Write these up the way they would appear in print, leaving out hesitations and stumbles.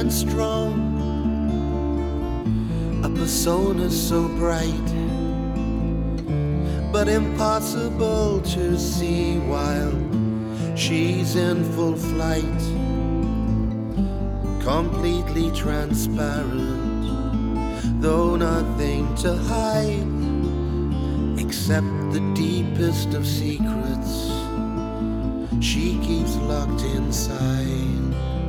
and strong, a persona so bright, but impossible to see while she's in full flight. Completely transparent, though nothing to hide except the deepest of secrets she keeps locked inside.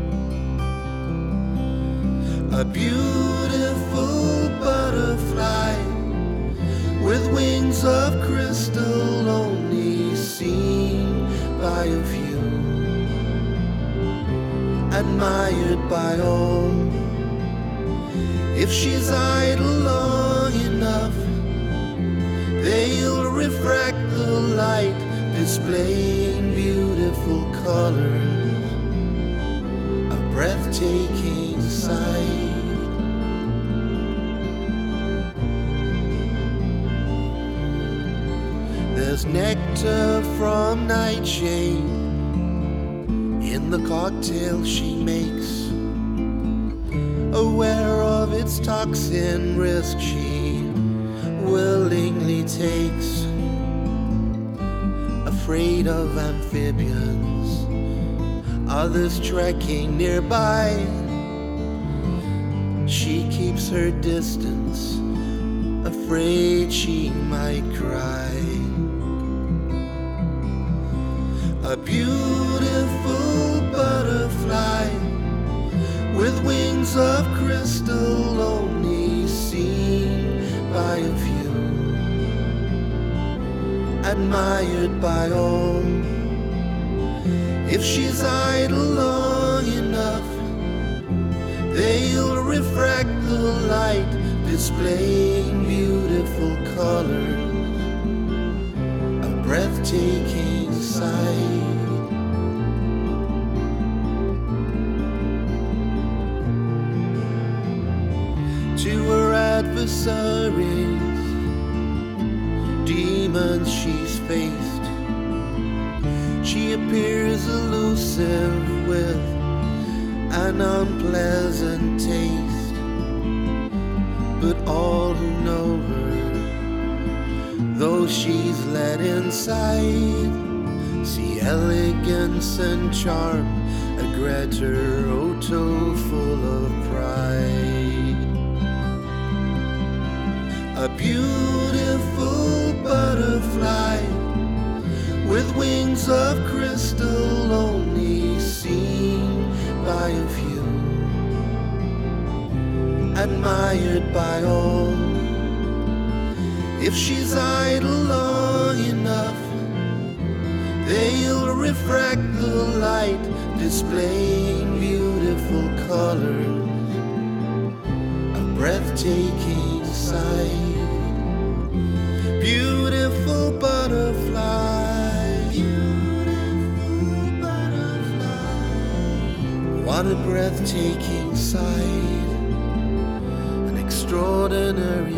A beautiful butterfly with wings of crystal, only seen by a few, admired by all. If she's idle long enough, they'll refract the light, displaying beautiful colors, a breathtaking sight. There's nectar from nightshade in the cocktail she makes, aware of its toxin risk she willingly takes. Afraid of amphibians, others trekking nearby, she keeps her distance, afraid she might cry. A beautiful butterfly with wings of crystal, only seen by a few, admired by all. If she's idle long enough, they'll refract the light, displaying beautiful colors, a breathtaking sight. To her adversaries, demons she's faced, she appears elusive with an unpleasant taste. But all who know her, though she's let inside, see elegance and charm, a Greta Otto full of pride. A beautiful butterfly with wings of crystal, only seen by a few, admired by all. If she's idle long enough, they'll refract the light, displaying beautiful colors, a breathtaking sight. Beautiful butterfly, beautiful butterfly, what a breathtaking sight, an extraordinary